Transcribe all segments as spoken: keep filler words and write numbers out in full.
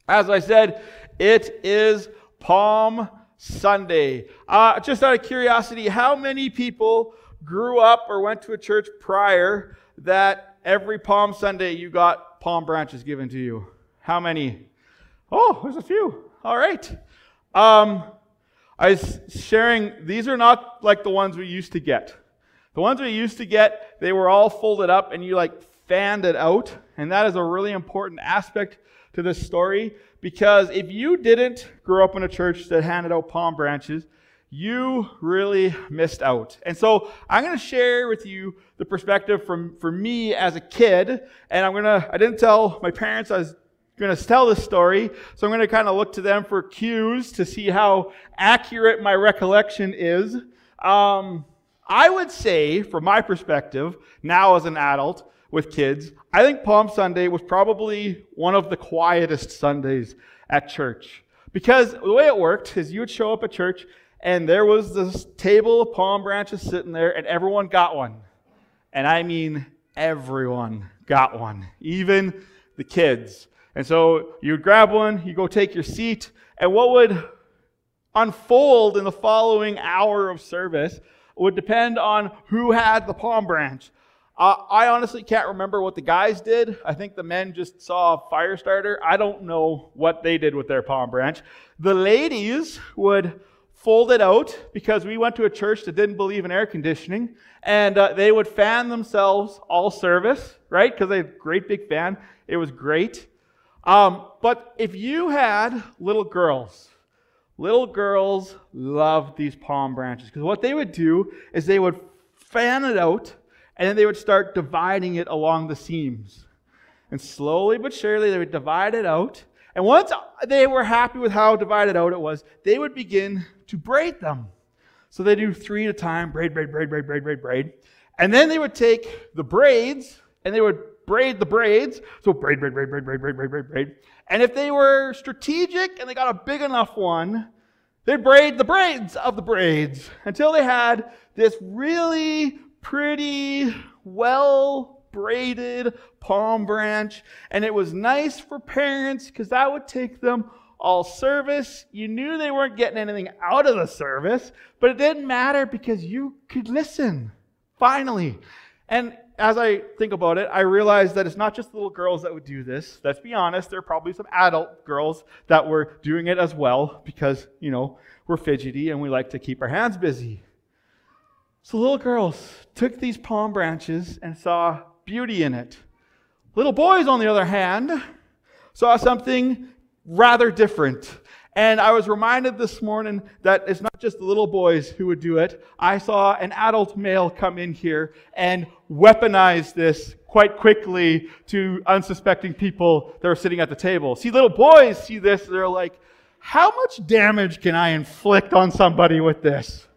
As I said, it is Palm Sunday. Uh, just out of curiosity, how many people grew up or went to a church prior that every Palm Sunday you got palm branches given to you? How many? Oh, there's a few. All right. Um, I was sharing, these are not like the ones we used to get. The ones we used to get, they were all folded up and you like fanned it out. And that is a really important aspect to this story, because if you didn't grow up in a church that handed out palm branches, you really missed out. And so I'm going to share with you the perspective from for me as a kid. And I'm going to, I didn't tell my parents I was going to tell this story, so I'm going to kind of look to them for cues to see how accurate my recollection is. Um, I would say, from my perspective, now as an adult with kids, I think Palm Sunday was probably one of the quietest Sundays at church. Because the way it worked is you would show up at church and there was this table of palm branches sitting there and everyone got one. And I mean everyone got one, even the kids. And so you would grab one, you go take your seat, and what would unfold in the following hour of service would depend on who had the palm branch. Uh, I honestly can't remember what the guys did. I think the men just saw a fire starter. I don't know what they did with their palm branch. The ladies would fold it out, because we went to a church that didn't believe in air conditioning, and uh, they would fan themselves all service, right? Because they had a great big fan. It was great. Um, but if you had little girls, little girls loved these palm branches, because what they would do is they would fan it out, and then they would start dividing it along the seams. And slowly but surely, they would divide it out. And once they were happy with how divided out it was, they would begin to braid them. So they do three at a time, braid, braid, braid, braid, braid, braid, braid. And then they would take the braids, and they would braid the braids. So braid, braid, braid, braid, braid, braid, braid, braid, braid. And if they were strategic and they got a big enough one, they'd braid the braids of the braids until they had this really pretty, well-braided palm branch. And it was nice for parents because that would take them all service. You knew they weren't getting anything out of the service, but it didn't matter because you could listen, finally. And as I think about it, I realize that it's not just little girls that would do this. Let's be honest, there are probably some adult girls that were doing it as well because, you know, we're fidgety and we like to keep our hands busy. So little girls took these palm branches and saw beauty in it. Little boys, on the other hand, saw something rather different. And I was reminded this morning that it's not just the little boys who would do it. I saw an adult male come in here and weaponize this quite quickly to unsuspecting people that were sitting at the table. See, little boys see this, they're like, how much damage can I inflict on somebody with this?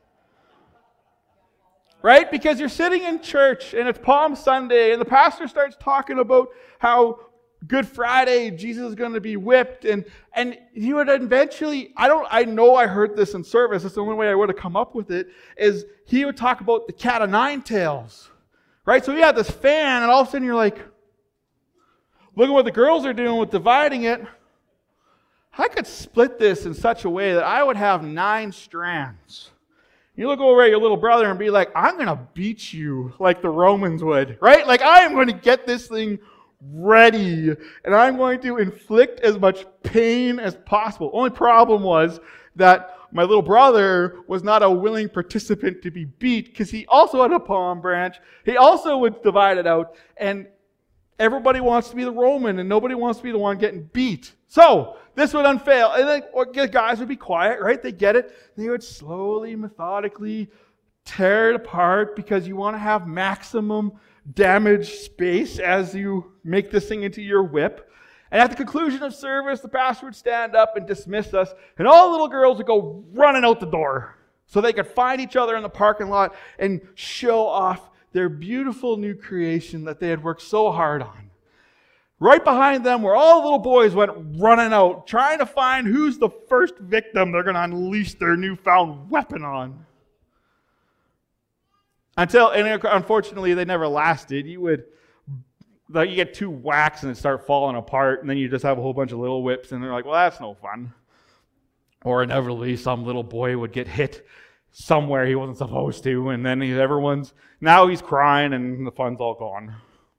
Right? Because you're sitting in church and it's Palm Sunday and the pastor starts talking about how Good Friday, Jesus is going to be whipped, and and he would eventually, I don't, I know I heard this in service, that's the only way I would have come up with it, is he would talk about the cat of nine tails, right? So he had this fan, and all of a sudden you're like, look at what the girls are doing with dividing it. I could split this in such a way that I would have nine strands. You look over at your little brother and be like, I'm going to beat you like the Romans would, right? Like I am going to get this thing ready, and I'm going to inflict as much pain as possible. Only problem was that my little brother was not a willing participant to be beat because he also had a palm branch. He also would divide it out, and everybody wants to be the Roman, and nobody wants to be the one getting beat. So this would unfail, and then the guys would be quiet, right? They get it. They would slowly, methodically tear it apart because you want to have maximum damage space as you make this thing into your whip. And at the conclusion of service, the pastor would stand up and dismiss us, and all the little girls would go running out the door so they could find each other in the parking lot and show off their beautiful new creation that they had worked so hard on. Right behind them were all the little boys went running out, trying to find who's the first victim they're going to unleash their newfound weapon on. Until, and unfortunately, they never lasted. You would that you get two whacks and it start falling apart, and then you just have a whole bunch of little whips, and they're like, well, that's no fun. Or inevitably, some little boy would get hit somewhere he wasn't supposed to, and then he's, everyone's, now he's crying, and the fun's all gone.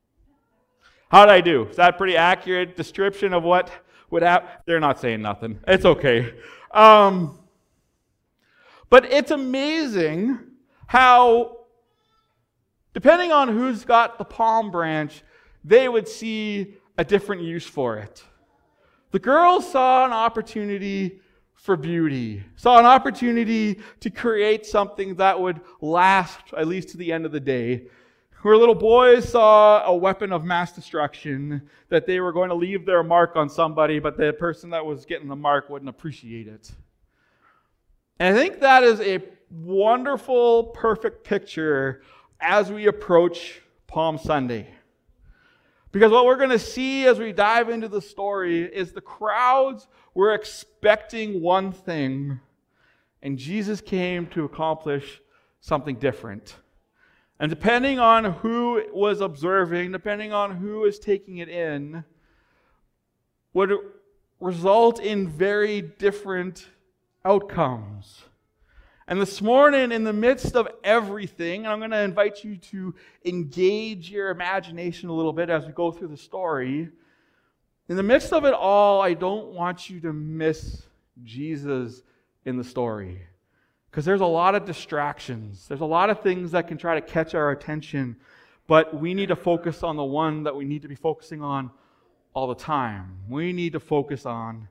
How did I do? Is that a pretty accurate description of what would happen? They're not saying nothing. It's okay. Um, but it's amazing how, depending on who's got the palm branch, they would see a different use for it. The girls saw an opportunity for beauty, saw an opportunity to create something that would last at least to the end of the day. Where little boys saw a weapon of mass destruction, that they were going to leave their mark on somebody, but the person that was getting the mark wouldn't appreciate it. And I think that is a wonderful, perfect picture as we approach Palm Sunday. Because what we're going to see as we dive into the story is the crowds were expecting one thing, and Jesus came to accomplish something different. And depending on who was observing, depending on who is taking it in, would result in very different outcomes. And this morning, in the midst of everything, I'm going to invite you to engage your imagination a little bit as we go through the story. In the midst of it all, I don't want you to miss Jesus in the story. Because there's a lot of distractions. There's a lot of things that can try to catch our attention. But we need to focus on the one that we need to be focusing on all the time. We need to focus on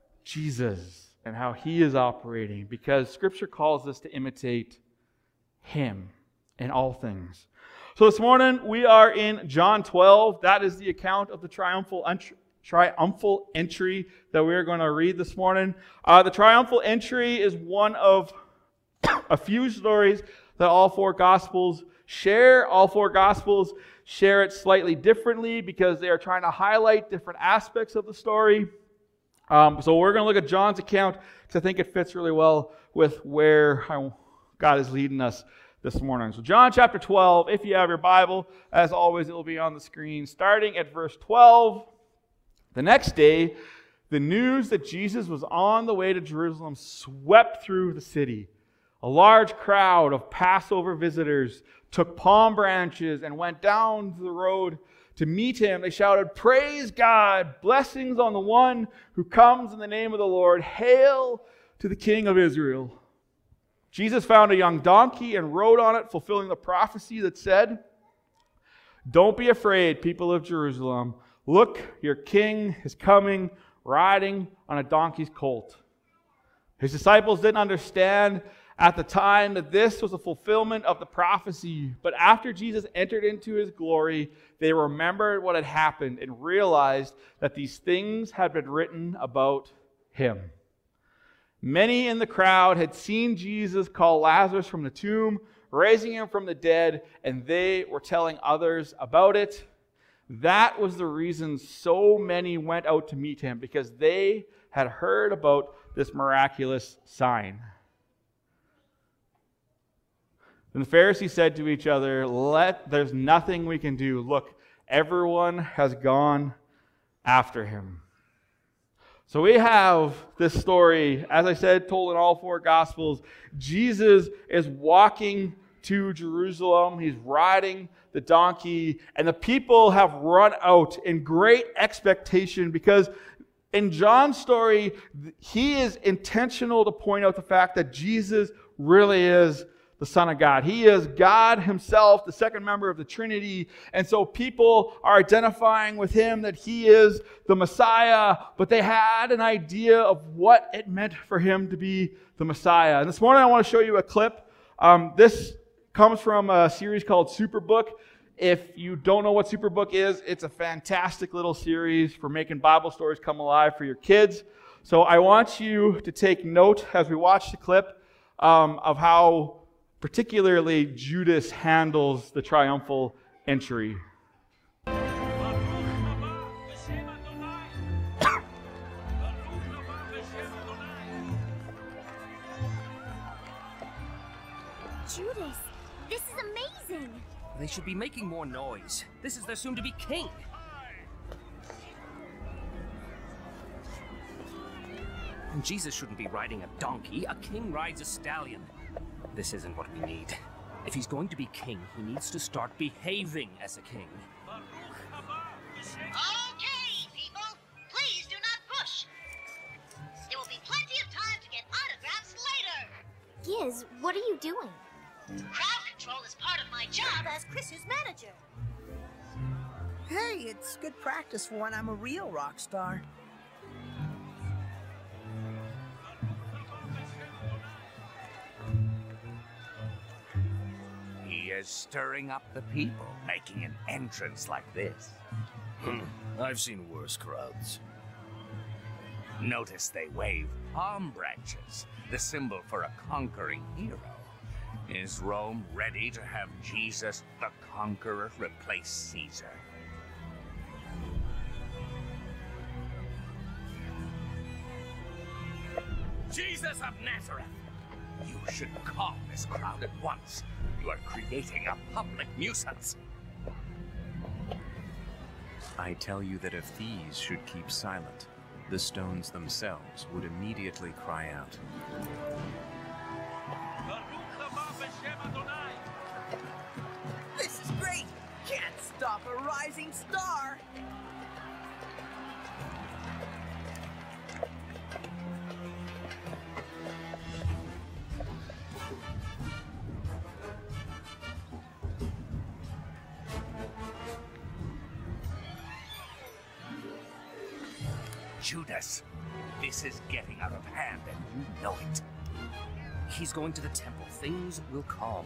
Jesus and how He is operating. Because Scripture calls us to imitate Him in all things. So this morning we are in John twelve. That is the account of the triumphal entry. triumphal entry that we're going to read this morning. Uh, the triumphal entry is one of a few stories that all four Gospels share. All four Gospels share it slightly differently because they are trying to highlight different aspects of the story. Um, so we're going to look at John's account because I think it fits really well with where God is leading us this morning. So John chapter twelve, if you have your Bible, as always, it will be on the screen, starting at verse twelve. The next day, the news that Jesus was on the way to Jerusalem swept through the city. A large crowd of Passover visitors took palm branches and went down the road to meet him. They shouted, "Praise God! Blessings on the one who comes in the name of the Lord! Hail to the King of Israel!" Jesus found a young donkey and rode on it, fulfilling the prophecy that said, "Don't be afraid, people of Jerusalem. Look, your king is coming, riding on a donkey's colt." His disciples didn't understand at the time that this was a fulfillment of the prophecy. But after Jesus entered into His glory, they remembered what had happened and realized that these things had been written about Him. Many in the crowd had seen Jesus call Lazarus from the tomb, raising him from the dead, and they were telling others about it. That was the reason so many went out to meet him, because they had heard about this miraculous sign. Then the Pharisees said to each other, "Let there's nothing we can do. Look, everyone has gone after him." So we have this story, as I said, told in all four Gospels. Jesus is walking to Jerusalem. He's riding the donkey, and the people have run out in great expectation, because in John's story, he is intentional to point out the fact that Jesus really is the Son of God. He is God Himself, the second member of the Trinity. And so people are identifying with Him that He is the Messiah, but they had an idea of what it meant for Him to be the Messiah. And this morning I want to show you a clip. Um, this comes from a series called Superbook. If you don't know what Superbook is, it's a fantastic little series for making Bible stories come alive for your kids. So I want you to take note as we watch the clip um, of how particularly Judas handles the triumphal entry. Judas, this is amazing! They should be making more noise. This is their soon-to-be king. And Jesus shouldn't be riding a donkey. A king rides a stallion. This isn't what we need. If he's going to be king, he needs to start behaving as a king. Okay, people. Please do not push. There will be plenty of time to get autographs later. Giz, what are you doing? Crowd control is part of my job as Chris's manager. Hey, it's good practice for when I'm a real rock star. He is stirring up the people, making an entrance like this. Hmm. I've seen worse crowds. Notice they wave palm branches, the symbol for a conquering hero. Is Rome ready to have Jesus the Conqueror replace Caesar? Jesus of Nazareth! You should calm this crowd at once. You are creating a public nuisance. I tell you that if these should keep silent, the stones themselves would immediately cry out. This is great! Can't stop a rising star! Judas, this is getting out of hand and you know it. He's going to the temple. Things will calm.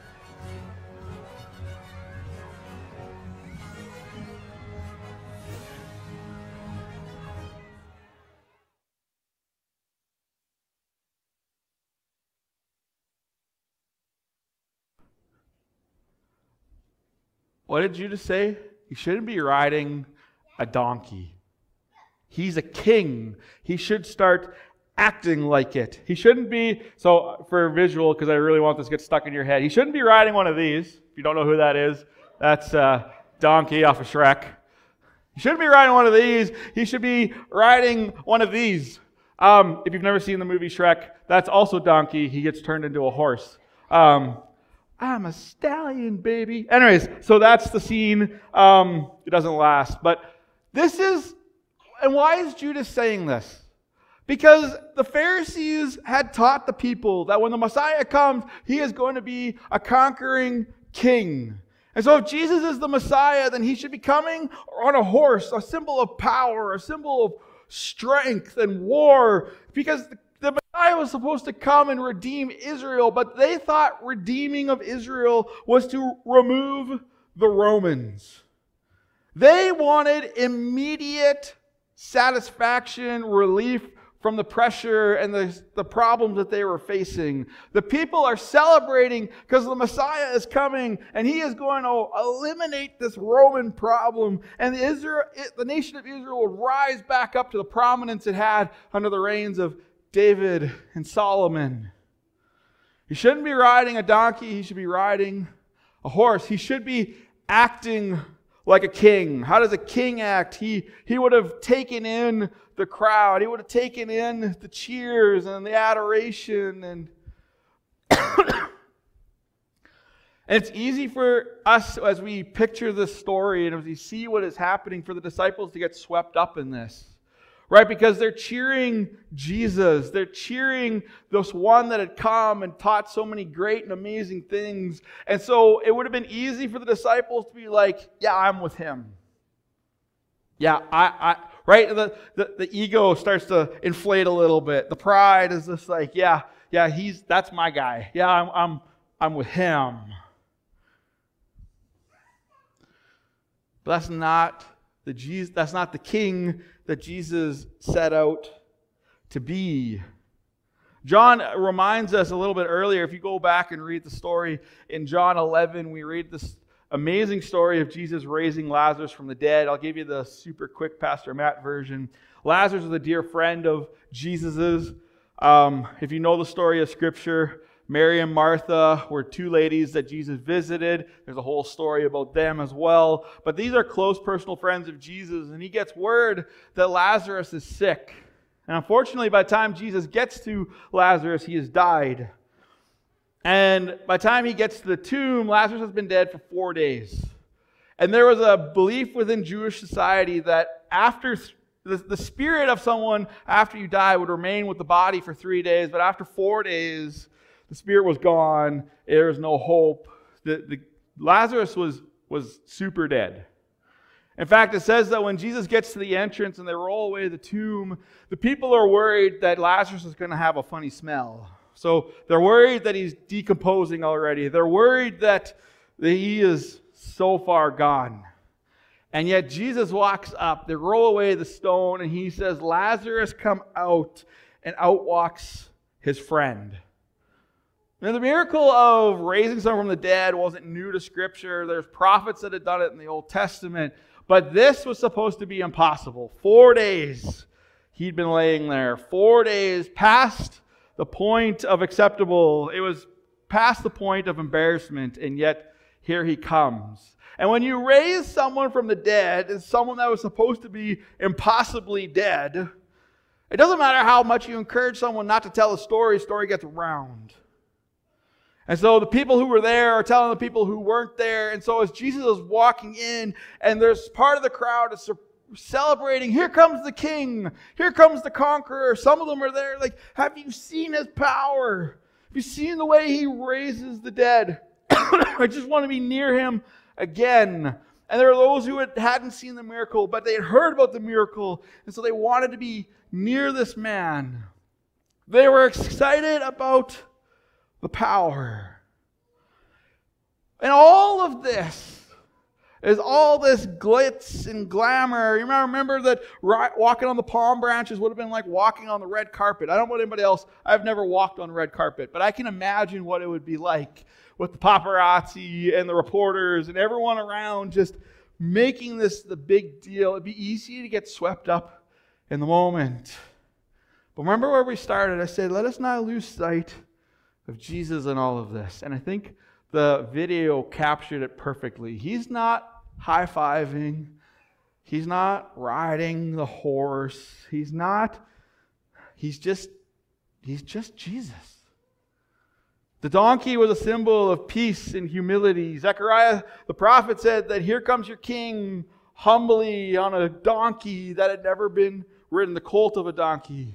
What did Judas say? You shouldn't be riding a donkey. He's a king. He should start acting like it. He shouldn't be, so for a visual, because I really want this to get stuck in your head, he shouldn't be riding one of these. If you don't know who that is, that's uh, Donkey off of Shrek. He shouldn't be riding one of these. He should be riding one of these. Um, if you've never seen the movie Shrek, that's also Donkey. He gets turned into a horse. Um, I'm a stallion, baby. Anyways, so that's the scene. Um, it doesn't last. But this is, and why is Judas saying this? Because the Pharisees had taught the people that when the Messiah comes, he is going to be a conquering king. And so if Jesus is the Messiah, then he should be coming on a horse, a symbol of power, a symbol of strength and war, because the Messiah was supposed to come and redeem Israel, but they thought redeeming of Israel was to remove the Romans. They wanted immediate satisfaction, relief from the pressure and the, the problems that they were facing. The people are celebrating because the Messiah is coming and he is going to eliminate this Roman problem, and the, Israel, the nation of Israel will rise back up to the prominence it had under the reigns of David and Solomon. He shouldn't be riding a donkey. He should be riding a horse. He should be acting like a king. How does a king act? He, he would have taken in the crowd. He would have taken in the cheers and the adoration. And, and it's easy for us as we picture this story and as we see what is happening for the disciples to get swept up in this. Right? Because they're cheering Jesus. They're cheering this one that had come and taught so many great and amazing things. And so it would have been easy for the disciples to be like, yeah, I'm with him. Yeah, I, I right? The, the, the ego starts to inflate a little bit. The pride is just like, yeah, yeah, he's that's my guy. Yeah, I'm I'm I'm with him. But that's not the Jesus, that's not the king that Jesus set out to be. John reminds us a little bit earlier, if you go back and read the story in John eleven, we read this amazing story of Jesus raising Lazarus from the dead. I'll give you the super quick Pastor Matt version. Lazarus was a dear friend of Jesus's. Um, if you know the story of Scripture, Mary and Martha were two ladies that Jesus visited. There's a whole story about them as well. But these are close personal friends of Jesus, and he gets word that Lazarus is sick. And unfortunately, by the time Jesus gets to Lazarus, he has died. And by the time he gets to the tomb, Lazarus has been dead for four days. And there was a belief within Jewish society that after the, the spirit of someone after you die would remain with the body for three days, but after four days, the spirit was gone. There was no hope. The, the, Lazarus was, was super dead. In fact, it says that when Jesus gets to the entrance and they roll away the tomb, the people are worried that Lazarus is going to have a funny smell. So they're worried that he's decomposing already. They're worried that, that he is so far gone. And yet Jesus walks up, they roll away the stone, and he says, Lazarus, come out. And out walks his friend. Now, the miracle of raising someone from the dead wasn't new to Scripture. There's prophets that had done it in the Old Testament. But this was supposed to be impossible. Four days he'd been laying there. Four days past the point of acceptable. It was past the point of embarrassment, and yet here he comes. And when you raise someone from the dead, as someone that was supposed to be impossibly dead, it doesn't matter how much you encourage someone not to tell a story, the story gets around. And so the people who were there are telling the people who weren't there. And so as Jesus is walking in, and there's part of the crowd is celebrating, here comes the king, here comes the conqueror. Some of them are there like, have you seen his power? Have you seen the way he raises the dead? I just want to be near him again. And there are those who had, hadn't seen the miracle, but they had heard about the miracle. And so they wanted to be near this man. They were excited about the power. And all of this is all this glitz and glamour. You remember that walking on the palm branches would have been like walking on the red carpet. I don't know about anybody else. I've never walked on red carpet, but I can imagine what it would be like with the paparazzi and the reporters and everyone around just making this the big deal. It'd be easy to get swept up in the moment. But remember where we started. I said, let us not lose sight of Jesus in all of this. And I think the video captured it perfectly. He's not high-fiving. He's not riding the horse. He's not, he's just, he's just Jesus. The donkey was a symbol of peace and humility. Zechariah, the prophet, said that here comes your king humbly on a donkey that had never been ridden, the colt of a donkey.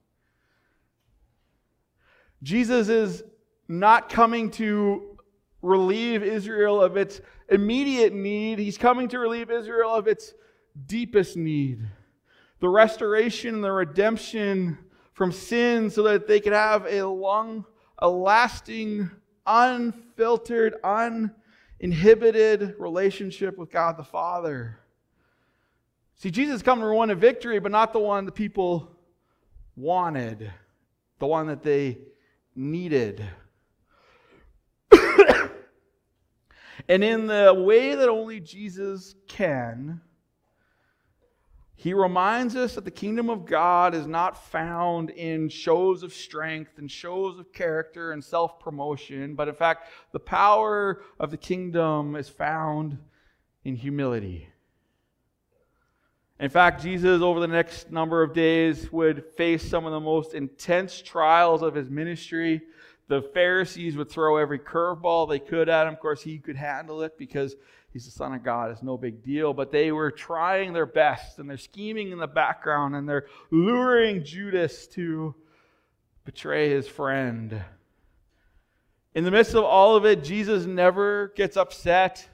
Jesus is not coming to relieve Israel of its immediate need. He's coming to relieve Israel of its deepest need. The restoration and the redemption from sin so that they could have a long, a lasting, unfiltered, uninhibited relationship with God the Father. See, Jesus is coming to win a victory, but not the one the people wanted. The one that they needed. And in the way that only Jesus can, he reminds us that the kingdom of God is not found in shows of strength and shows of character and self-promotion, but in fact, the power of the kingdom is found in humility. In fact, Jesus, over the next number of days, would face some of the most intense trials of his ministry. The Pharisees would throw every curveball they could at him. Of course, he could handle it because he's the Son of God. It's no big deal. But they were trying their best, and they're scheming in the background, and they're luring Judas to betray his friend. In the midst of all of it, Jesus never gets upset.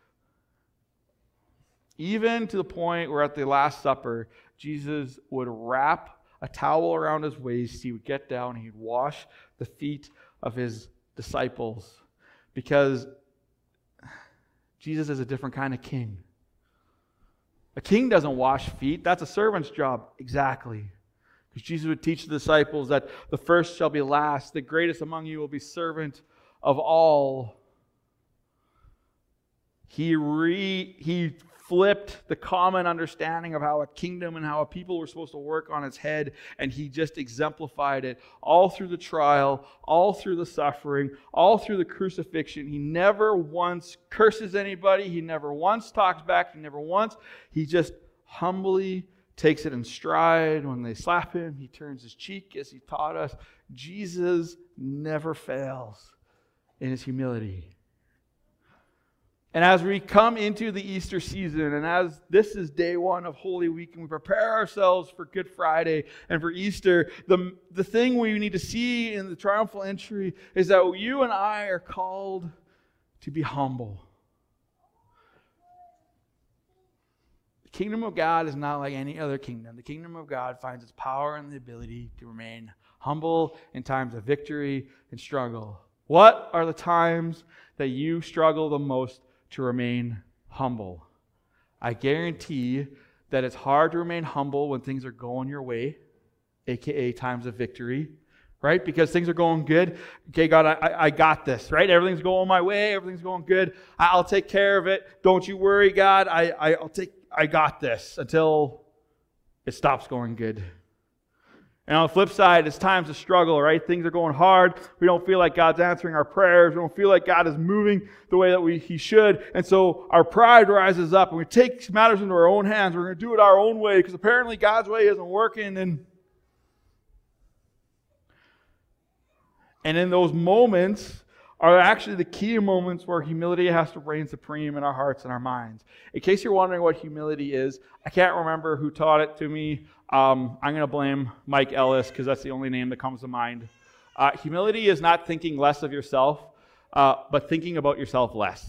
Even to the point where at the Last Supper, Jesus would wrap a towel around his waist. He would get down, he'd wash the feet of his disciples. Because Jesus is a different kind of king. A king doesn't wash feet. That's a servant's job. Exactly. Because Jesus would teach the disciples that the first shall be last. The greatest among you will be servant of all. He re, he flipped the common understanding of how a kingdom and how a people were supposed to work on its head, and he just exemplified it all through the trial, all through the suffering, all through the crucifixion. He never once curses anybody. He never once talks back. He never once. He just humbly takes it in stride. When they slap him, he turns his cheek, as he taught us. Jesus never fails in his humility. And as we come into the Easter season, and as this is day one of Holy Week, and we prepare ourselves for Good Friday and for Easter, the, the thing we need to see in the triumphal entry is that you and I are called to be humble. The kingdom of God is not like any other kingdom. The kingdom of God finds its power in the ability to remain humble in times of victory and struggle. What are the times that you struggle the most to remain humble? I guarantee that it's hard to remain humble when things are going your way, aka times of victory, right? Because things are going good. Okay, God, I, I got this, right? Everything's going my way. Everything's going good. I'll take care of it. Don't you worry, God. I, I, I'll take. I got this until it stops going good. And on the flip side, it's times of struggle, right? Things are going hard. We don't feel like God's answering our prayers. We don't feel like God is moving the way that we He should. And so our pride rises up and we take matters into our own hands. We're going to do it our own way because apparently God's way isn't working. And, and in those moments are actually the key moments where humility has to reign supreme in our hearts and our minds. In case you're wondering what humility is, I can't remember who taught it to me. Um, I'm going to blame Mike Ellis because that's the only name that comes to mind. Uh, humility is not thinking less of yourself, uh, but thinking about yourself less.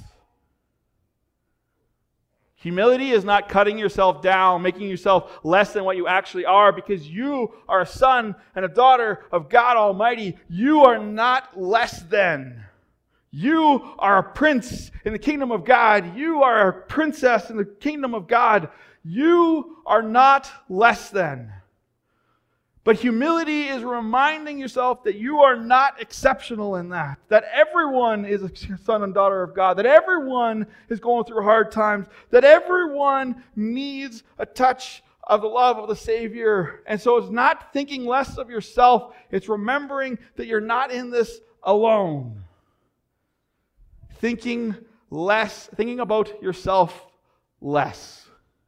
Humility is not cutting yourself down, making yourself less than what you actually are, because you are a son and a daughter of God Almighty. You are not less than. You are a prince in the kingdom of God. You are a princess in the kingdom of God. You are not less than. But humility is reminding yourself that you are not exceptional in that. That everyone is a son and daughter of God. That everyone is going through hard times. That everyone needs a touch of the love of the Savior. And so it's not thinking less of yourself. It's remembering that you're not in this alone. Thinking less, thinking about yourself less.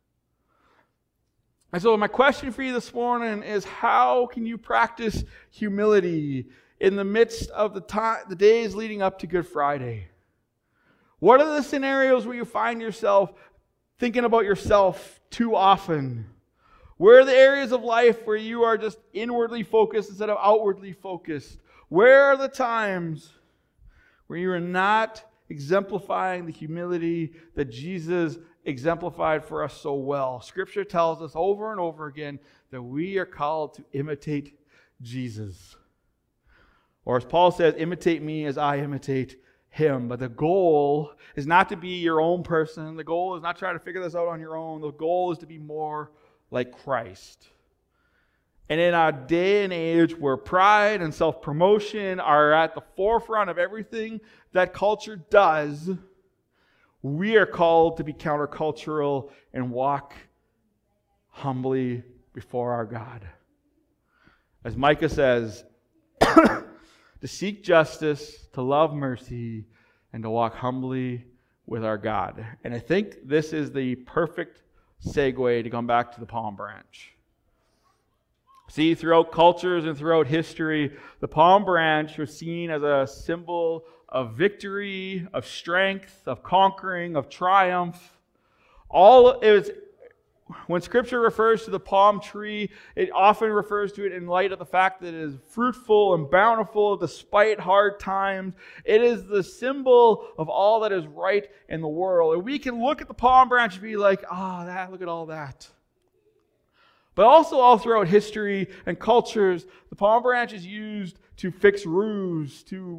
And so my question for you this morning is, how can you practice humility in the midst of the time, the days leading up to Good Friday? What are the scenarios where you find yourself thinking about yourself too often? Where are the areas of life where you are just inwardly focused instead of outwardly focused? Where are the times where you are not exemplifying the humility that Jesus exemplified for us so well? Scripture tells us over and over again that we are called to imitate Jesus. Or as Paul says, imitate me as I imitate him. But the goal is not to be your own person. The goal is not to try to figure this out on your own. The goal is to be more like Christ. And in our day and age where pride and self-promotion are at the forefront of everything that culture does, we are called to be countercultural and walk humbly before our God. As Micah says, to seek justice, to love mercy, and to walk humbly with our God. And I think this is the perfect segue to come back to the palm branch. See, throughout cultures and throughout history, the palm branch was seen as a symbol of victory, of strength, of conquering, of triumph. All it was, when Scripture refers to the palm tree, it often refers to it in light of the fact that it is fruitful and bountiful despite hard times. It is the symbol of all that is right in the world. And we can look at the palm branch and be like, ah, oh, that, look at all that. But also all throughout history and cultures, the palm branch is used to fix roofs, to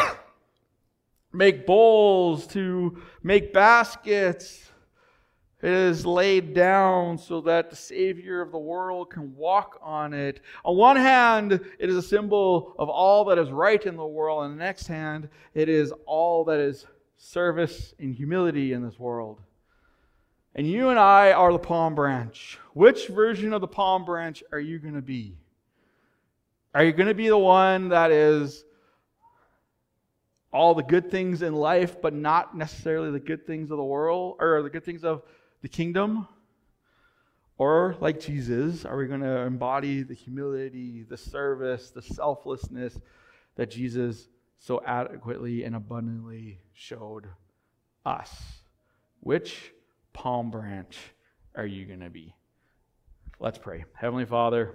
make bowls, to make baskets. It is laid down so that the Savior of the world can walk on it. On one hand, it is a symbol of all that is right in the world. On the next hand, it is all that is service and humility in this world. And you and I are the palm branch. Which version of the palm branch are you going to be? Are you going to be the one that is all the good things in life, but not necessarily the good things of the world, or the good things of the kingdom? Or, like Jesus, are we going to embody the humility, the service, the selflessness that Jesus so adequately and abundantly showed us? Which palm branch are you going to be? Let's pray. Heavenly Father,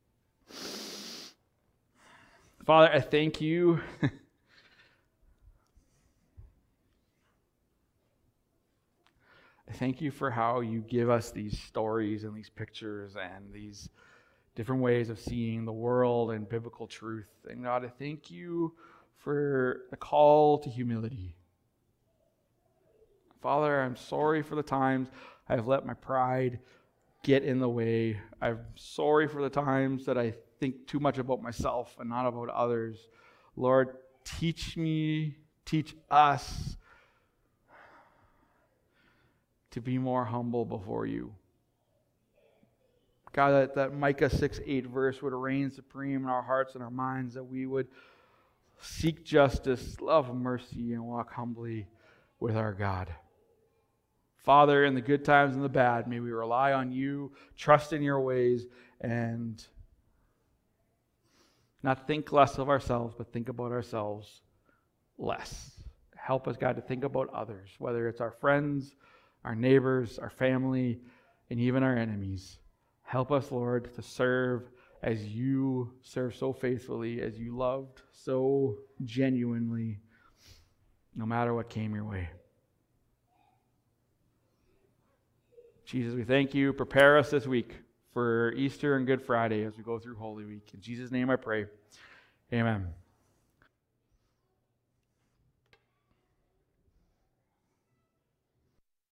Father, I thank you I thank you for how you give us these stories and these pictures and these different ways of seeing the world and biblical truth. And God, I thank you for the call to humility. Father, I'm sorry for the times I've let my pride get in the way. I'm sorry for the times that I think too much about myself and not about others. Lord, teach me, teach us to be more humble before you. God, that, that Micah six eight verse would reign supreme in our hearts and our minds, that we would seek justice, love mercy, and walk humbly with our God. Father, in the good times and the bad, may we rely on you, trust in your ways, and not think less of ourselves, but think about ourselves less. Help us, God, to think about others, whether it's our friends, our neighbors, our family, and even our enemies. Help us, Lord, to serve as you serve so faithfully, as you loved so genuinely, no matter what came your way. Jesus, we thank you. Prepare us this week for Easter and Good Friday as we go through Holy Week. In Jesus' name I pray. Amen.